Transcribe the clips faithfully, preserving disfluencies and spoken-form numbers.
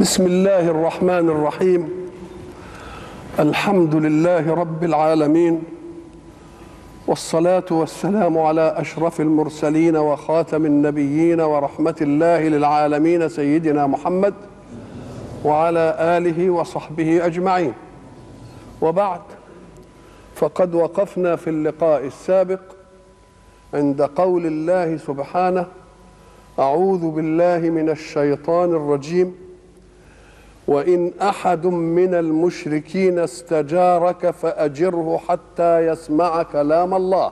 بسم الله الرحمن الرحيم. الحمد لله رب العالمين، والصلاة والسلام على أشرف المرسلين وخاتم النبيين ورحمة الله للعالمين سيدنا محمد وعلى آله وصحبه أجمعين. وبعد، فقد وقفنا في اللقاء السابق عند قول الله سبحانه: أعوذ بالله من الشيطان الرجيم، وإن أحد من المشركين استجارك فأجره حتى يسمع كلام الله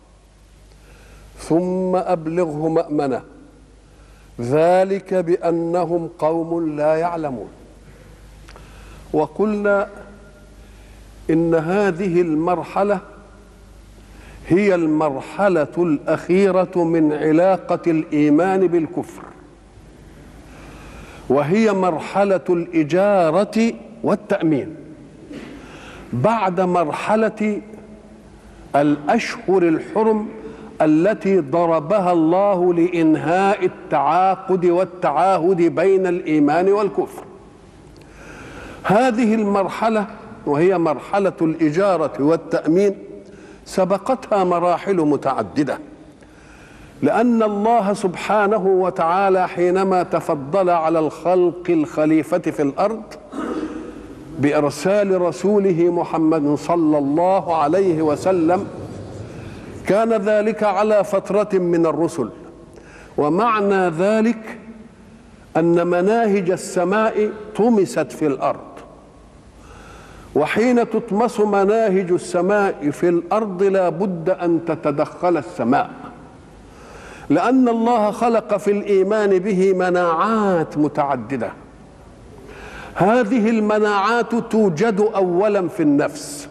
ثم أبلغه مأمنه، ذلك بأنهم قوم لا يعلمون. وقلنا إن هذه المرحلة هي المرحلة الأخيرة من علاقة الإيمان بالكفر، وهي مرحلة الإجارة والتأمين بعد مرحلة الأشهر الحرم التي ضربها الله لإنهاء التعاقد والتعاهد بين الإيمان والكفر. هذه المرحلة وهي مرحلة الإجارة والتأمين سبقتها مراحل متعددة، لأن الله سبحانه وتعالى حينما تفضل على الخلق الخليفة في الأرض بإرسال رسوله محمد صلى الله عليه وسلم كان ذلك على فترة من الرسل، ومعنى ذلك أن مناهج السماء طمست في الأرض، وحين تطمس مناهج السماء في الأرض لا بد أن تتدخل السماء، لأن الله خلق في الإيمان به مناعات متعددة. هذه المناعات توجد أولا في النفس،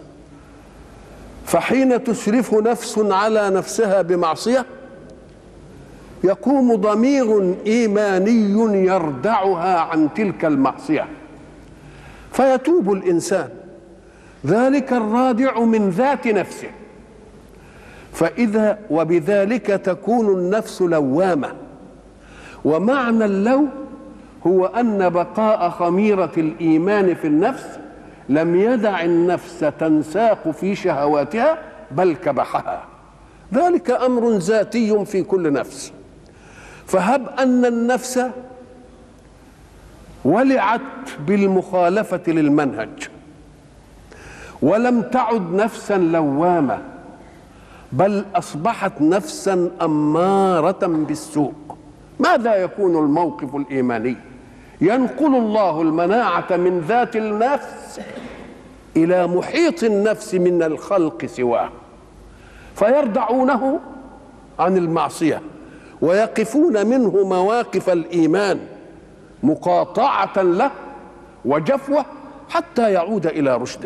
فحين تشرف نفس على نفسها بمعصية يقوم ضمير إيماني يردعها عن تلك المعصية فيتوب الإنسان، ذلك الرادع من ذات نفسه، فإذا وبذلك تكون النفس لوامة. ومعنى اللوم هو أن بقاء خميرة الإيمان في النفس لم يدع النفس تنساق في شهواتها بل كبحها، ذلك أمر ذاتي في كل نفس. فهب أن النفس ولعت بالمخالفة للمنهج ولم تعد نفسا لوامة بل أصبحت نفسا أمارة بالسوء، ماذا يكون الموقف الإيماني؟ ينقل الله المناعة من ذات النفس إلى محيط النفس من الخلق سواه، فيردعونه عن المعصية ويقفون منه مواقف الإيمان مقاطعة له وجفوة حتى يعود إلى رشده.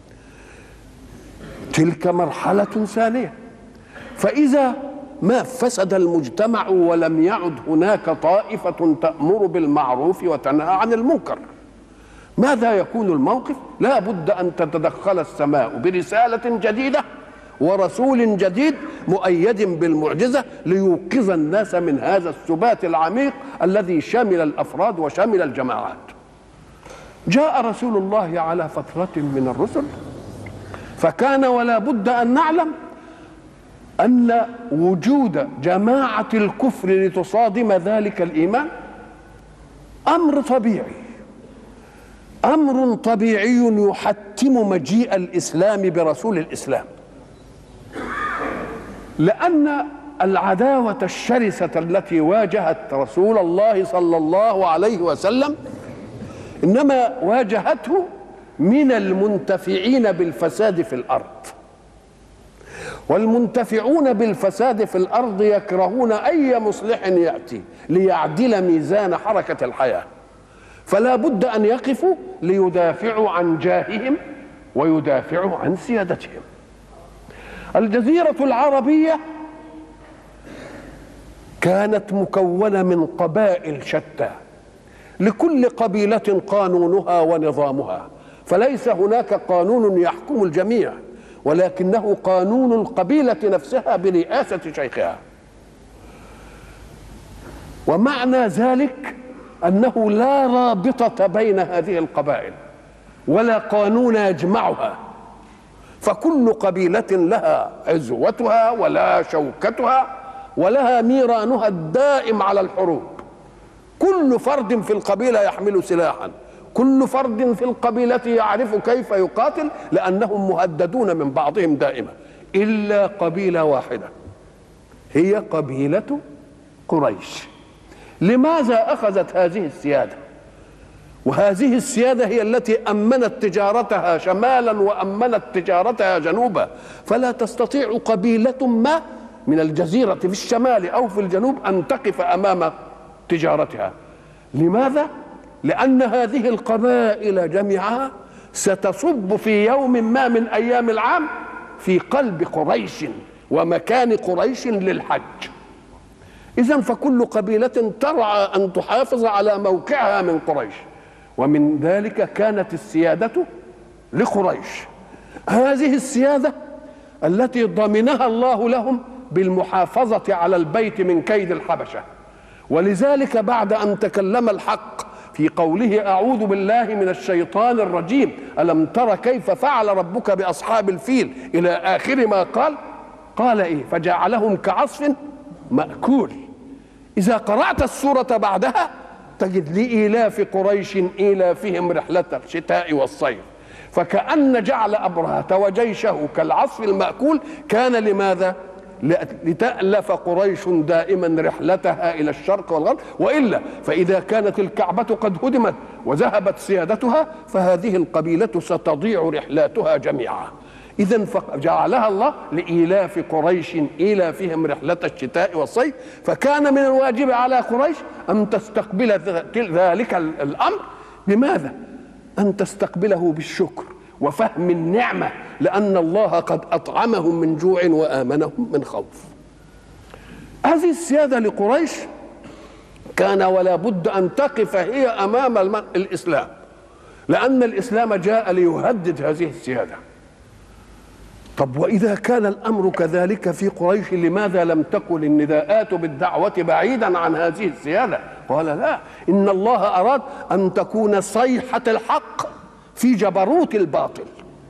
تلك مرحلة ثانية. فإذا ما فسد المجتمع ولم يعد هناك طائفة تأمر بالمعروف وتنهى عن المنكر، ماذا يكون الموقف؟ لا بد أن تتدخل السماء برسالة جديدة ورسول جديد مؤيد بالمعجزة ليوقظ الناس من هذا السبات العميق الذي شمل الأفراد وشمل الجماعات. جاء رسول الله على فترة من الرسل، فكان ولا بد أن نعلم أن وجود جماعة الكفر لتصادم ذلك الإيمان أمر طبيعي، أمر طبيعي يحتم مجيء الإسلام برسول الإسلام، لأن العداوة الشرسة التي واجهت رسول الله صلى الله عليه وسلم إنما واجهته من المنتفعين بالفساد في الأرض، والمنتفعون بالفساد في الأرض يكرهون أي مصلح يأتي ليعدل ميزان حركة الحياة، فلا بد أن يقفوا ليدافعوا عن جاههم ويدافعوا عن سيادتهم. الجزيرة العربية كانت مكونة من قبائل شتى، لكل قبيلة قانونها ونظامها، فليس هناك قانون يحكم الجميع، ولكنه قانون القبيلة نفسها برئاسة شيخها. ومعنى ذلك أنه لا رابطة بين هذه القبائل ولا قانون يجمعها، فكل قبيلة لها عزوتها ولها شوكتها ولها ميرانها الدائم على الحروب. كل فرد في القبيلة يحمل سلاحا، كل فرد في القبيلة يعرف كيف يقاتل، لأنهم مهددون من بعضهم دائما، إلا قبيلة واحدة هي قبيلة قريش. لماذا أخذت هذه السيادة؟ وهذه السيادة هي التي أمنت تجارتها شمالا وأمنت تجارتها جنوبا، فلا تستطيع قبيلة ما من الجزيرة في الشمال أو في الجنوب أن تقف أمام تجارتها. لماذا؟ لأن هذه القبائل جميعها ستصب في يوم ما من أيام العام في قلب قريش ومكان قريش للحج. إذن فكل قبيلة ترعى أن تحافظ على موقعها من قريش، ومن ذلك كانت السيادة لقريش. هذه السيادة التي ضمنها الله لهم بالمحافظة على البيت من كيد الحبشة. ولذلك بعد أن تكلم الحق في قوله أعوذ بالله من الشيطان الرجيم ألم تر كيف فعل ربك بأصحاب الفيل إلى آخر ما قال، قال إيه؟ فجعلهم كعصف مأكول. إذا قرأت السورة بعدها تجد لإيلاف قريش إيلافهم رحلة الشتاء والصيف، فكأن جعل أبرهة وجيشه كالعصف المأكول كان لماذا؟ لتألف قريش دائما رحلتها إلى الشرق والغرب، وإلا فإذا كانت الكعبة قد هدمت وذهبت سيادتها فهذه القبيلة ستضيع رحلاتها جميعا. إذن فجعلها الله لإيلاف قريش إيلافهم رحلة الشتاء والصيف، فكان من الواجب على قريش أن تستقبل ذلك الأمر. بماذا؟ أن تستقبله بالشكر وفهم النعمة، لأن الله قد أطعمهم من جوع وآمنهم من خوف. هذه السيادة لقريش كان ولا بد أن تقف هي أمام الإسلام، لأن الإسلام جاء ليهدد هذه السيادة. طب وإذا كان الأمر كذلك في قريش لماذا لم تكن النداءات بالدعوة بعيدا عن هذه السيادة؟ قال لا، إن الله أراد أن تكون صيحة الحق في جبروت الباطل،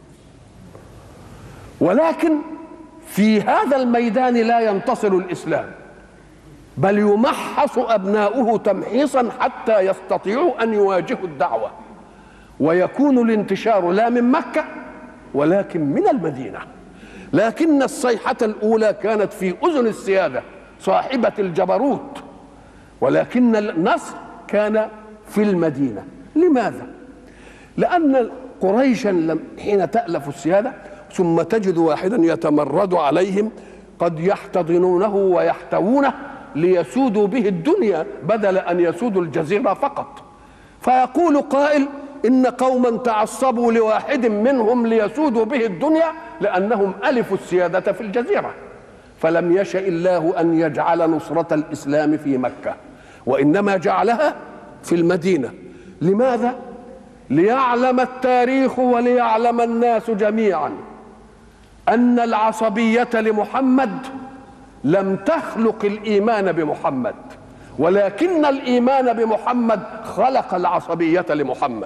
ولكن في هذا الميدان لا ينتصر الإسلام، بل يمحص أبناؤه تمحيصا حتى يستطيعوا أن يواجهوا الدعوة، ويكون الانتشار لا من مكة ولكن من المدينة. لكن الصيحة الأولى كانت في أذن السيادة صاحبة الجبروت، ولكن النصر كان في المدينة. لماذا؟ لأن قريشا حين تألف السيادة ثم تجد واحدا يتمرد عليهم قد يحتضنونه ويحتوونه ليسودوا به الدنيا بدل أن يسودوا الجزيرة فقط. فيقول قائل إن قوما تعصبوا لواحد منهم ليسودوا به الدنيا لأنهم ألفوا السيادة في الجزيرة، فلم يشأ الله أن يجعل نصرة الإسلام في مكة، وإنما جعلها في المدينة. لماذا؟ ليعلم التاريخ وليعلم الناس جميعا أن العصبية لمحمد لم تخلق الإيمان بمحمد، ولكن الإيمان بمحمد خلق العصبية لمحمد.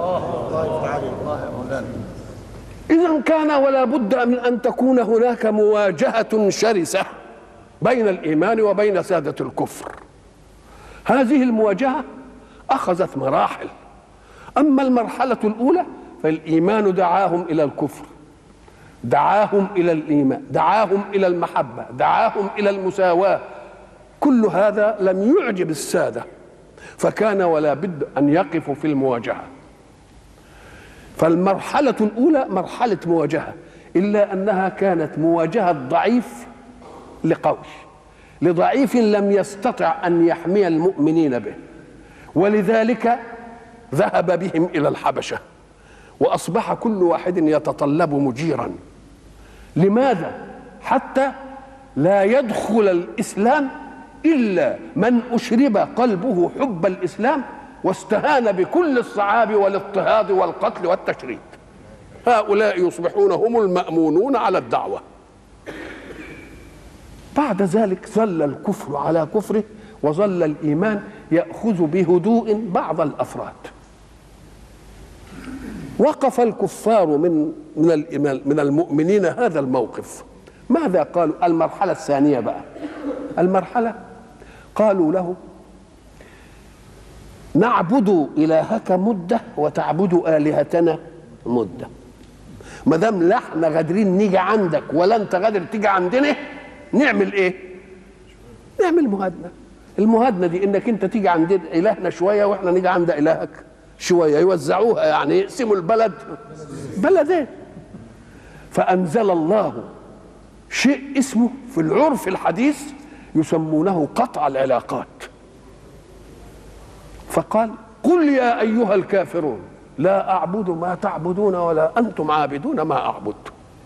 إذن كان ولا بد من أن تكون هناك مواجهة شرسة بين الإيمان وبين سادة الكفر. هذه المواجهة أخذت مراحل. أما المرحلة الأولى فالإيمان دعاهم إلى الكفر، دعاهم إلى الإيمان، دعاهم إلى المحبة، دعاهم إلى المساواة. كل هذا لم يعجب السادة، فكان ولا بد أن يقفوا في المواجهة. فالمرحلة الأولى مرحلة مواجهة، إلا أنها كانت مواجهة ضعيف لقوي، لضعيف لم يستطع أن يحمي المؤمنين به، ولذلك ذهب بهم إلى الحبشة، وأصبح كل واحد يتطلب مجيرا. لماذا؟ حتى لا يدخل الإسلام إلا من أشرب قلبه حب الإسلام واستهان بكل الصعاب والاضطهاد والقتل والتشريد. هؤلاء يصبحون هم المأمونون على الدعوة. بعد ذلك ظل الكفر على كفره وظل الإيمان يأخذ بهدوء بعض الأفراد. وقف الكفار من من الإيمان من المؤمنين هذا الموقف. ماذا قالوا؟ المرحلة الثانية بقى، المرحلة قالوا له: نعبد إلهك مدة وتعبد آلهتنا مدة. ما دام لا احنا قادرين نيجي عندك ولا انت قادر تيجي عندنا، نعمل ايه؟ نعمل مهادنة. المهادنة دي انك انت تيجي عند إلهنا شوية واحنا نيجي عند إلهك شوية، يوزعوها يعني، يقسموا البلد بلدين. فأنزل الله شيء اسمه في العرف الحديث يسمونه قطع العلاقات. فقال: قل يا أيها الكافرون لا أعبد ما تعبدون ولا أنتم عابدون ما أعبد.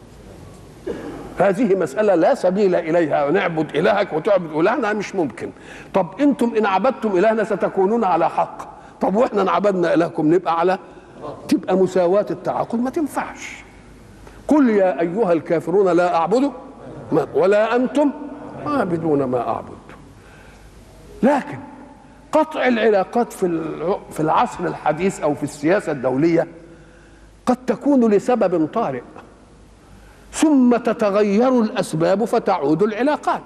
هذه مسألة لا سبيل إليها، نعبد إلهك وتعبد إلهنا، مش ممكن. طب أنتم إن عبدتم إلهنا ستكونون على حق، طب وإحنا إن عبدنا إلهكم نبقى على، تبقى مساواة التعاقد، ما تنفعش. قل يا أيها الكافرون لا أعبد ولا أنتم عابدون ما أعبد. لكن قطع العلاقات في في العصر الحديث أو في السياسة الدولية قد تكون لسبب طارئ، ثم تتغير الأسباب فتعود العلاقات.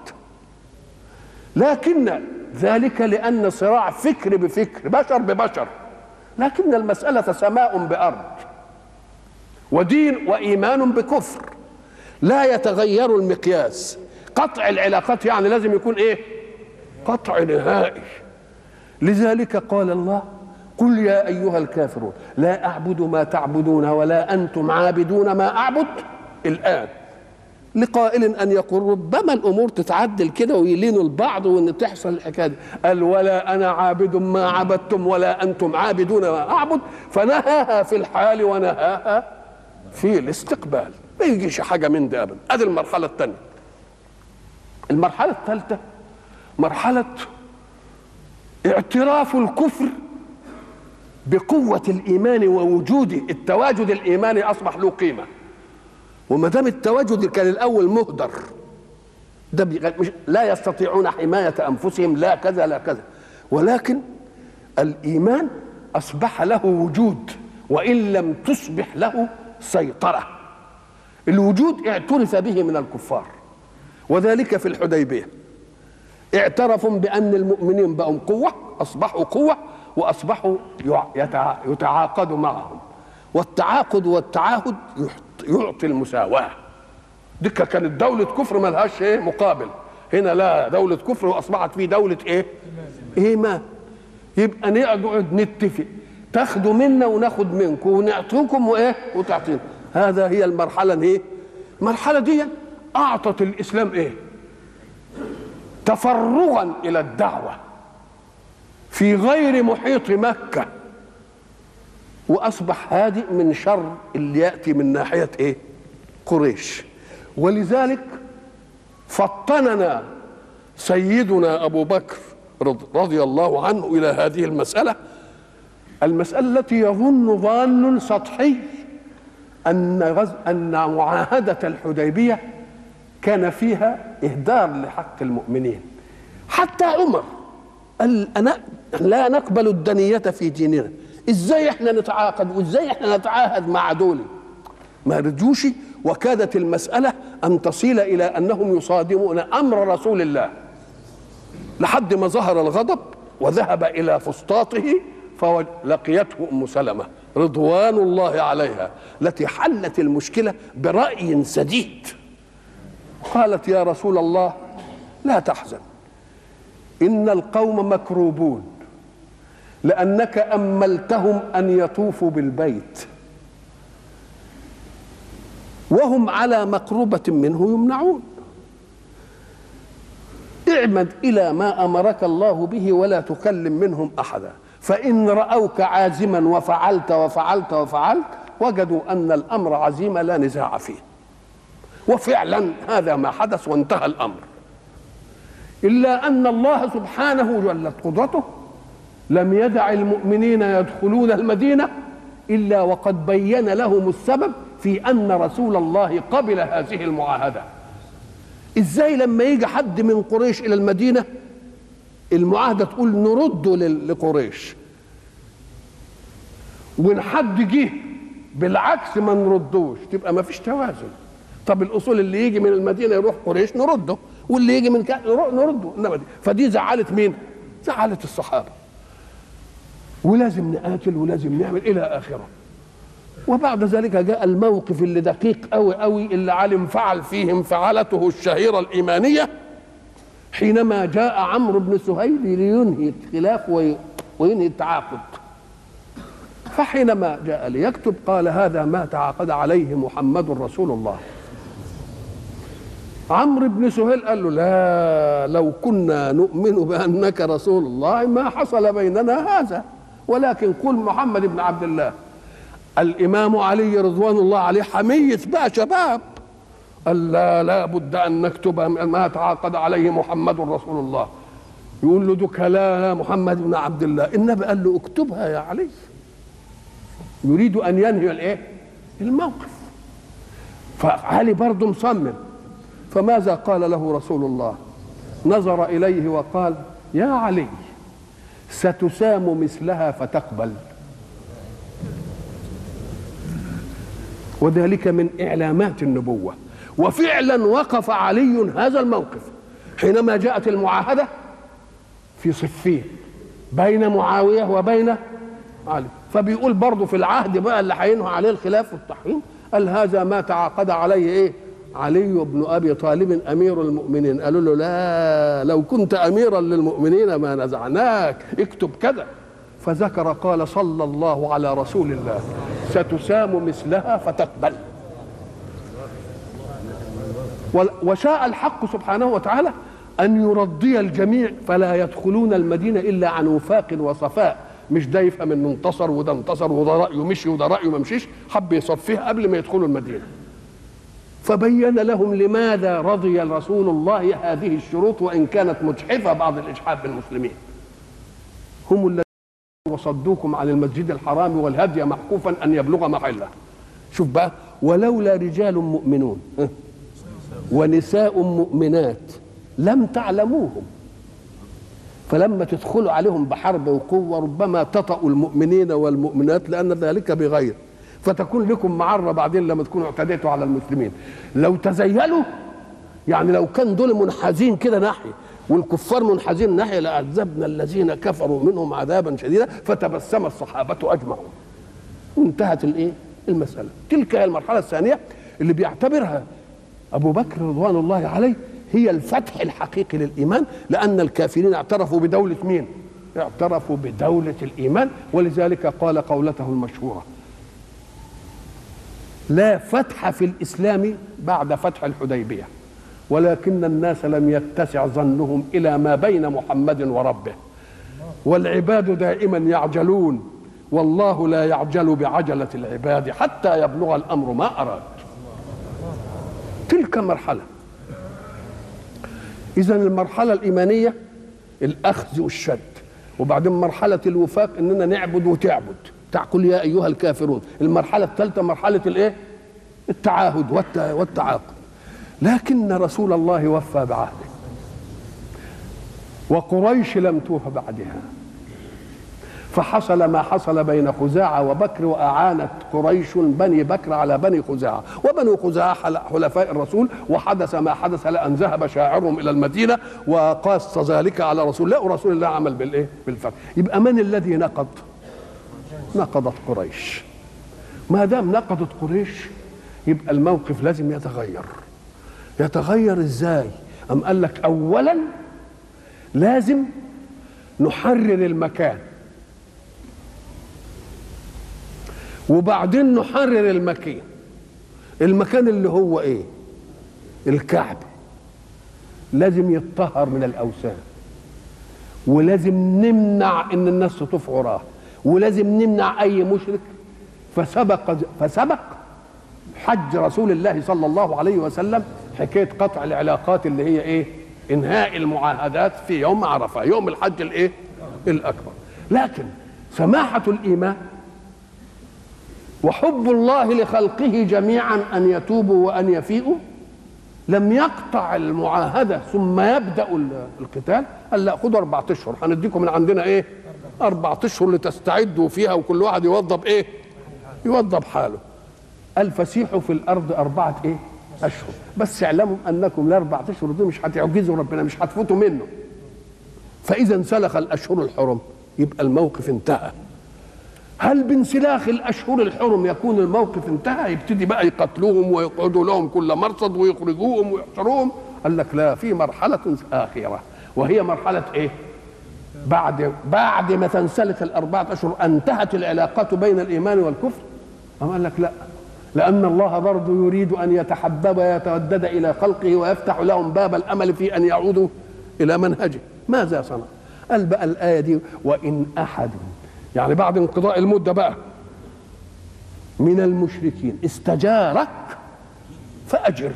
لكن ذلك لأن صراع فكر بفكر، بشر ببشر، لكن المسألة سماء بأرض، ودين وإيمان بكفر، لا يتغير المقياس. قطع العلاقات يعني لازم يكون إيه؟ قطع نهائي. لذلك قال الله: قل يا أيها الكافرون لا أعبد ما تعبدون ولا أنتم عابدون ما أعبد. الآن لقائل أن يقول ربما الأمور تتعدل كده ويلينوا البعض وأن تحصل الحكاية دي. قال: ولا أنا عابد ما عبدتم ولا أنتم عابدون ما أعبد، فنهاها في الحال ونهاها في الاستقبال، ما يجيش حاجة من ده أبدا. هذه المرحلة الثانية. المرحلة الثالثة مرحلة اعتراف الكفر بقوة الإيمان ووجوده. التواجد الإيماني أصبح له قيمة، وما دام التواجد كان الأول مهدر، ده مش لا يستطيعون حماية أنفسهم، لا كذا لا كذا، ولكن الإيمان أصبح له وجود وإن لم تصبح له سيطرة. الوجود اعترف به من الكفار، وذلك في الحديبية اعترفوا بأن المؤمنين بقوا قوة، أصبحوا قوة، وأصبحوا يتعاقدوا معهم، والتعاقد والتعاهد يعطي المساواة. دي كانت دولة كفر ما لهاش ايه مقابل، هنا لا، دولة كفر وأصبحت في دولة ايه؟ إيمان. يبقى نقعد نتفق، تاخدوا منا وناخد منكم ونعطيكم وايه وتعطينا. هذا هي المرحلة ايه؟ المرحلة دي أعطت الإسلام ايه؟ تفرغا إلى الدعوة في غير محيط مكة، وأصبح هادئ من شر اللي يأتي من ناحية إيه؟ قريش. ولذلك فطننا سيدنا أبو بكر رضي الله عنه إلى هذه المسألة، المسألة التي يظن ظان سطحي أن غز... أن معاهدة الحديبية كان فيها إهدار لحق المؤمنين. حتى عمر قال: أنا لا نقبل الدنية في ديننا، ازاي احنا نتعاقد وازاي احنا نتعاهد مع دول؟ ما رجوش، وكادت المسألة أن تصل إلى أنهم يصادمون أمر رسول الله، لحد ما ظهر الغضب وذهب إلى فسطاطه فلقيته أم سلمة رضوان الله عليها، التي حلت المشكلة برأي سديد. قالت: يا رسول الله لا تحزن، إن القوم مكروبون لأنك أملتهم أن يطوفوا بالبيت، وهم على مقربة منه يمنعون. اعمد إلى ما أمرك الله به ولا تكلم منهم أحدا، فإن رأوك عازما وفعلت وفعلت وفعلت وجدوا أن الأمر عزيمة لا نزاع فيه. وفعلا هذا ما حدث وانتهى الأمر، إلا أن الله سبحانه جلت قدرته لم يدع المؤمنين يدخلون المدينة إلا وقد بين لهم السبب في أن رسول الله قبل هذه المعاهدة. إزاي لما يجي حد من قريش إلى المدينة المعاهده تقول نرده لقريش، وان حد جه بالعكس ما نردوش، تبقى ما فيش توازن. طب الاصول اللي يجي من المدينه يروح قريش نرده، واللي يجي من كذا نرده. انما دي فدي زعلت مين؟ زعلت الصحابه، ولازم نقاتل ولازم نعمل الى اخره. وبعد ذلك جاء الموقف اللي دقيق قوي قوي اللي علم فعل فيه انفعالته الشهيره الايمانيه، حينما جاء عمرو بن سهيل لينهي الخلاف وينهي التعاقد. فحينما جاء ليكتب قال هذا ما تعاقد عليه محمد رسول الله. عمرو بن سهيل قال له لا، لو كنا نؤمن بأنك رسول الله ما حصل بيننا هذا، ولكن قل محمد بن عبد الله. الإمام علي رضوان الله عليه حمية بقى شباب، قال لا لا بد أن نكتب ما تعاقد عليه محمد رسول الله. يقول له دك لا محمد بن عبد الله. النبي قال له اكتبها يا علي، يريد أن ينهي الايه؟ الموقف. فعلي برضه مصمم. فماذا قال له رسول الله؟ نظر إليه وقال يا علي ستسام مثلها فتقبل. وذلك من إعلامات النبوة. وفعلا وقف علي هذا الموقف حينما جاءت المعاهدة في صفين بين معاوية وبين علي. فبيقول برضه في العهد بقى اللي هينهى عليه الخلاف والتحريم، قال هذا ما تعاقد عليه ايه؟ علي بن ابي طالب امير المؤمنين. قالوا له لا، لو كنت اميرا للمؤمنين ما نزعناك، اكتب كذا. فذكر قال صلى الله على رسول الله ستسام مثلها فتقبل. وشاء الحق سبحانه وتعالى ان يرضي الجميع فلا يدخلون المدينه الا عن وفاق وصفاء، مش ده يفهم انه انتصر وده انتصر وده رايه مشي وده رايه ما مشيش، حب يصفيها قبل ما يدخلوا المدينه. فبين لهم لماذا رضي رسول الله هذه الشروط وان كانت مجحفه بعض الاجحاف بالمسلمين. هم الذين وصدوكم عن المسجد الحرام والهدي معكوفا ان يبلغ محله. شوف بقى، ولولا رجال مؤمنون ونساء مؤمنات لم تعلموهم، فلما تدخلوا عليهم بحرب وقوه ربما تطأوا المؤمنين والمؤمنات لان ذلك بغير، فتكون لكم معره بعدين لما تكونوا اعتديتوا على المسلمين. لو تزيلوا يعني لو كان دول منحازين كده ناحيه والكفار منحازين ناحيه لعذبنا الذين كفروا منهم عذابا شديدا فتبسم الصحابه اجمعون. وانتهت الايه؟ المساله. تلك هي المرحله الثانيه اللي بيعتبرها ابو بكر رضوان الله عليه هي الفتح الحقيقي للايمان، لان الكافرين اعترفوا بدوله مين؟ اعترفوا بدوله الايمان. ولذلك قال قولته المشهوره لا فتح في الإسلام بعد فتح الحديبية، ولكن الناس لم يتسع ظنهم إلى ما بين محمد وربه، والعباد دائما يعجلون والله لا يعجل بعجلة العباد حتى يبلغ الأمر ما أراد. تلك مرحلة. إذن المرحلة الإيمانية الأخذ والشد، وبعدين مرحلة الوفاق إننا نعبد وتعبد تعقل يا أيها الكافرون. المرحلة الثالثة مرحلة الإيه؟ التعاهد والتعاقد. لكن رسول الله وفى بعهده وقريش لم توف بعدها، فحصل ما حصل بين خزاعة وبكر، وأعانت قريش بني بكر على بني خزاعة، وبنو خزاعة حلفاء الرسول، وحدث ما حدث لأن ذهب شاعرهم إلى المدينة وقاس ذلك على رسول الله، ورسول الله عمل بالإيه؟ بالفتح. يبقى من الذي نقض؟ نقضت قريش. ما دام نقضت قريش يبقى الموقف لازم يتغير. يتغير ازاي؟ أم قال لك أولا لازم نحرر المكان، وبعدين نحرر المكان. المكان اللي هو ايه؟ الكعبة لازم يتطهر من الأوثان، ولازم نمنع ان الناس تطوف وراه، ولازم نمنع اي مشرك. فسبق فسبق حج رسول الله صلى الله عليه وسلم حكايه قطع العلاقات اللي هي ايه؟ انهاء المعاهدات في يوم عرفه، يوم الحج الايه؟ الاكبر. لكن سماحه الايمان وحب الله لخلقه جميعا ان يتوبوا وان يفيئوا لم يقطع المعاهده ثم يبدا القتال، قال لا خدوا اربعة اشهر هنديكم من عندنا ايه؟ اربعة اشهر لتستعدوا فيها وكل واحد يوظب ايه؟ يوظب حاله. قال فسيحوا في الارض اربعه ايه؟ اشهر، بس اعلموا انكم الاربعة اشهر دي مش هتعجزوا ربنا، مش هتفوتوا منه. فاذا انسلخ الاشهر الحرم يبقى الموقف انتهى. هل بانسلاخ الاشهر الحرم يكون الموقف انتهى؟ يبتدي بقى يقتلوهم ويقعدوا لهم كل مرصد ويخرجوهم ويحشروهم؟ قال لك لا، في مرحله اخره، وهي مرحله ايه؟ بعد بعد ما تنسلخ الاربعه اشهر انتهت العلاقات بين الايمان والكفر. أما قال لك لا، لان الله برضه يريد ان يتحبب ويتودد الى خلقه ويفتح لهم باب الامل في ان يعودوا الى منهجه. ماذا صنع؟ قال بقى الايه دي وان احد، يعني بعد انقضاء المده بقى، من المشركين استجارك فاجر.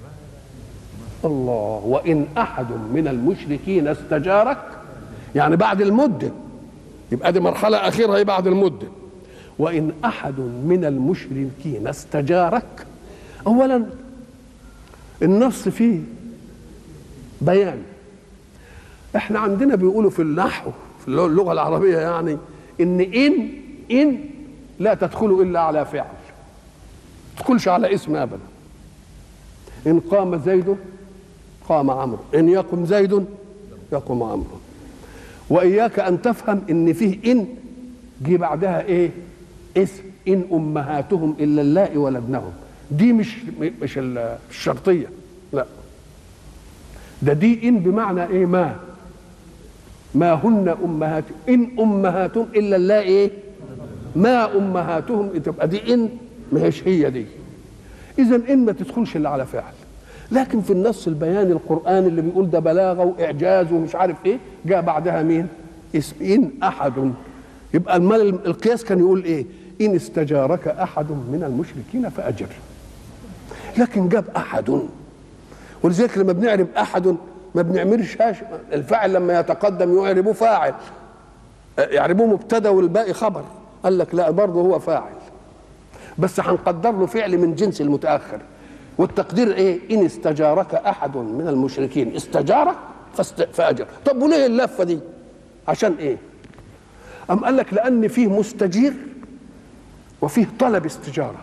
الله، وان احد من المشركين استجارك، يعني بعد المده، يبقى دي مرحله اخيره هي بعد المده. وان احد من المشركين استجارك، اولا النص فيه بيان. احنا عندنا بيقولوا في النحو في اللغه العربيه يعني ان ان ان لا تدخل الا على فعل، ما تدخلش على اسم ابدا. ان قام زيد قام عمرو، ان يقم زيد يقوم عمرو. واياك ان تفهم ان فيه ان جه بعدها ايه؟ اسم. ان امهاتهم الا اللائي ولدنهم، دي مش مش الشرطيه، لا، ده دي ان بمعنى ايه؟ ما ما هن امهاتهم، ان امهاتهم الا اللائي ايه؟ ما امهاتهم، تبقى دي ان ما هيش هي دي. اذا ان ما تدخلش الا على فعل. لكن في النص البياني القرآني اللي بيقول ده بلاغه واعجاز ومش عارف ايه، جاء بعدها مين؟ اسم ان احد. يبقى المال القياس كان يقول ايه؟ ان استجارك احد من المشركين فاجر. لكن جاب احد، ولذلك لما بنعرب احد ما بنعملش الفاعل لما يتقدم يعربوه فاعل، يعربوه مبتدا والباقي خبر. قال لك لا، برضه هو فاعل بس هنقدر له فعل من جنس المتاخر. والتقدير ايه؟ ان استجارك احد من المشركين، استجارك فاجر. طب وليه اللفه دي؟ عشان ايه؟ أم قال لك لأن فيه مستجير وفيه طلب استجارة.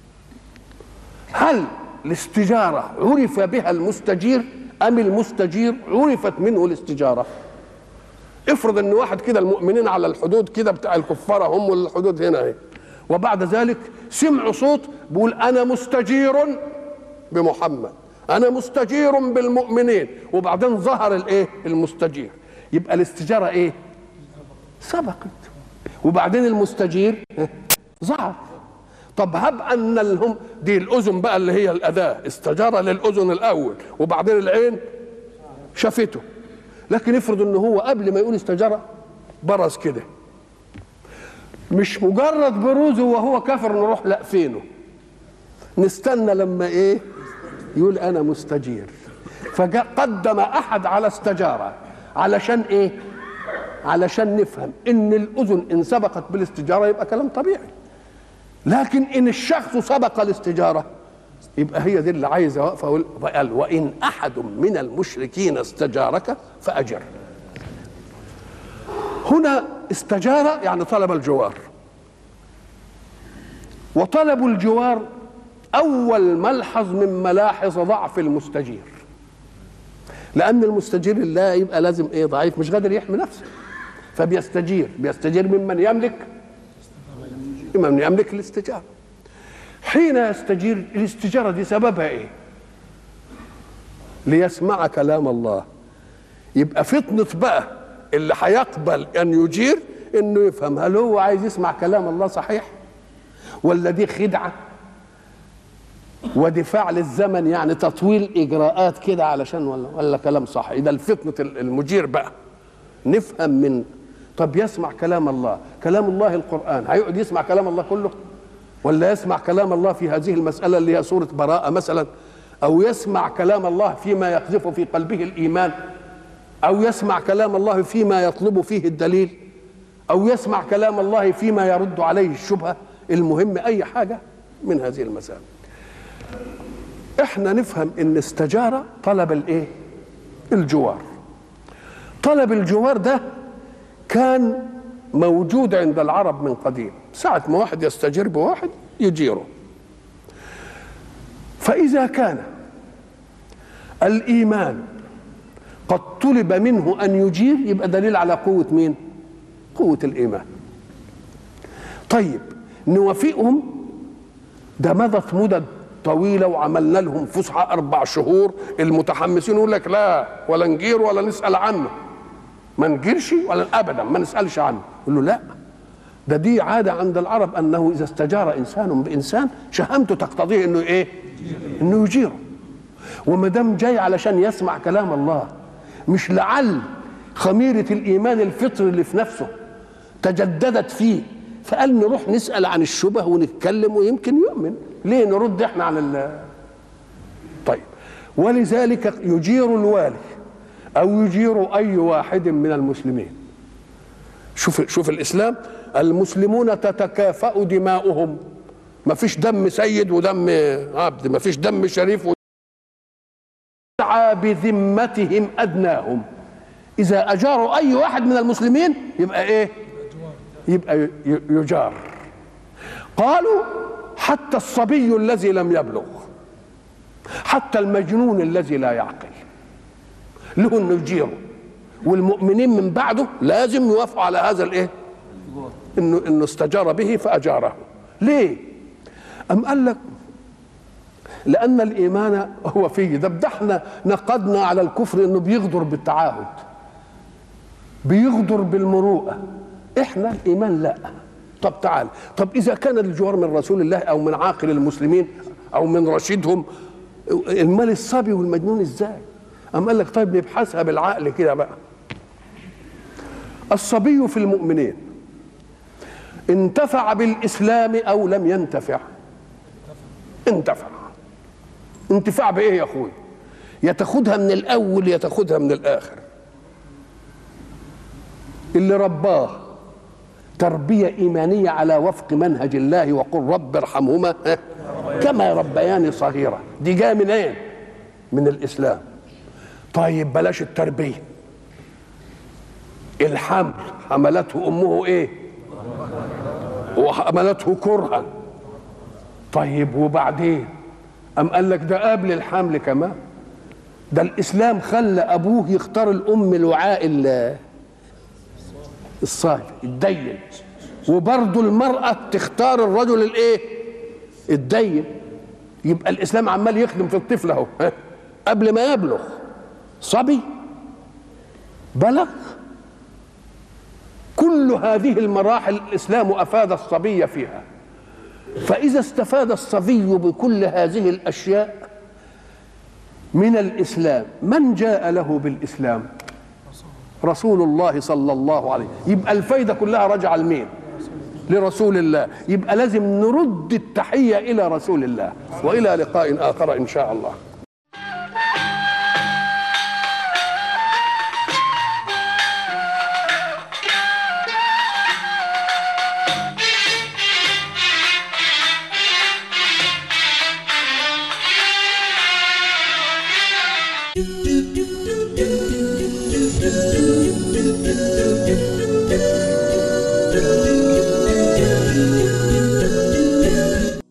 هل الاستجارة عرف بها المستجير أم المستجير عرفت منه الاستجارة؟ افرض ان واحد كده المؤمنين على الحدود كده بتاع الكفار هم والحدود هنا اهي، وبعد ذلك سمعوا صوت بيقول انا مستجير بمحمد، انا مستجير بالمؤمنين، وبعدين ظهر الايه؟ المستجير. يبقى الاستجارة ايه؟ سبقت، وبعدين المستجير ظهر. طب هب ان لهم دي الاذن بقى اللي هي الاداه، استجار للاذن الاول وبعدين العين شافته. لكن افرض ان هو قبل ما يقول استجار برز كده، مش مجرد بروزه وهو كافر نروح لا فينه، نستنى لما ايه؟ يقول انا مستجير. فجاء قدم احد على استجاره علشان ايه؟ علشان نفهم ان الاذن ان سبقت بالاستجاره يبقى كلام طبيعي، لكن ان الشخص سبق الاستجاره يبقى هي دي اللي عايزه واقفه. وقال وان احد من المشركين استجارك فاجر. هنا استجار يعني طلب الجوار، وطلب الجوار اول ملحظ من ملاحظ ضعف المستجير، لان المستجير لله يبقى لازم ايه؟ ضعيف، مش قادر يحمي نفسه، فبيستجير. بيستجير ممن يملك، ممن يملك الاستجارة. حين يستجير، الاستجارة دي سببها ايه؟ ليسمع كلام الله. يبقى فطنة بقى اللي هيقبل ان يجير انه يفهم هل هو عايز يسمع كلام الله صحيح ولا دي خدعة ودفاع للزمن، يعني تطويل اجراءات كده علشان، ولا ولا كلام صح. ده الفطنة المجير بقى نفهم من. طب يسمع كلام الله، كلام الله القرآن، هيقعد يسمع كلام الله كله ولا يسمع كلام الله في هذه المسألة اللي هي سورة براءة مثلا، أو يسمع كلام الله فيما يقذف في قلبه الإيمان، أو يسمع كلام الله فيما يطلب فيه الدليل، أو يسمع كلام الله فيما يرد عليه الشبهة. المهم أي حاجة من هذه المسائل. احنا نفهم ان استجار طلب الايه؟ الجوار. طلب الجوار ده كان موجود عند العرب من قديم، ساعة ما واحد يستجير بواحد يجيره. فإذا كان الإيمان قد طلب منه أن يجير يبقى دليل على قوة مين؟ قوة الإيمان. طيب نوافقهم، ده مضت مدد طويلة وعملنا لهم فسحة أربع شهور، المتحمسين يقول لك لا ولا نجير ولا نسأل عنه، ما نجيرش ولا أبدا ما نسألش عنه. يقول له لا، ده دي عادة عند العرب أنه إذا استجار إنسان بإنسان شهامته تقتضيه إنه إيه؟ إنه يجيره. وما دام جاي علشان يسمع كلام الله، مش لعل خميرة الإيمان الفطري اللي في نفسه تجددت فيه فقال نروح نسأل عن الشبه ونتكلم ويمكن يؤمن، ليه نرد احنا عن ال طيب. ولذلك يجير الوالي أو يجير أي واحد من المسلمين. شوف شوف الإسلام، المسلمون تتكافأ دماؤهم، ما فيش دم سيد ودم عبد، ما فيش دم شريف و... بذمتهم أدناهم. إذا أجاروا أي واحد من المسلمين يبقى إيه؟ يبقى يجار. قالوا حتى الصبي الذي لم يبلغ، حتى المجنون الذي لا يعقل له انه يجيره، والمؤمنين من بعده لازم يوافقوا على هذا الايه؟ انه انه استجار به فاجاره. ليه؟ أم قال لك لأن الإيمان هو فيه. ده ده احنا نقدنا على الكفر انه بيغدر بالتعاهد، بيغدر بالمروءة، احنا الإيمان لا. طب تعال، طب إذا كان الجوار من رسول الله أو من عاقل المسلمين أو من رشيدهم، المال الصبي والمجنون إزاي؟ أم قال لك طيب نبحثها بالعقل كده بقى. الصبي في المؤمنين انتفع بالإسلام أو لم ينتفع؟ انتفع. انتفاع بإيه يا أخوي؟ يا تاخدها من الأول يا تاخدها من الآخر. اللي رباه تربية إيمانية على وفق منهج الله وقل رب ارحمهما كما ربياني صغيرة، دي جاية من ايه؟ من الإسلام. طيب بلاش التربية، الحمل حملته أمه ايه؟ وحملته كرها. طيب وبعدين أم قال لك ده قبل الحمل كمان، ده الإسلام خلى أبوه يختار الأم الوعاء الصالح الدين، وبرضه المرأة تختار الرجل الايه؟ الدين. يبقى الإسلام عمال يخدم في الطفل اهو قبل ما يبلغ. صبي بلغ، كل هذه المراحل الإسلام أفاد الصبي فيها. فإذا استفاد الصبي بكل هذه الأشياء من الإسلام، من جاء له بالإسلام؟ رسول الله صلى الله عليه وسلم. يبقى الفايدة كلها راجعة لمين؟ لرسول الله. يبقى لازم نرد التحية إلى رسول الله. وإلى لقاء آخر إن شاء الله. do do do do do do do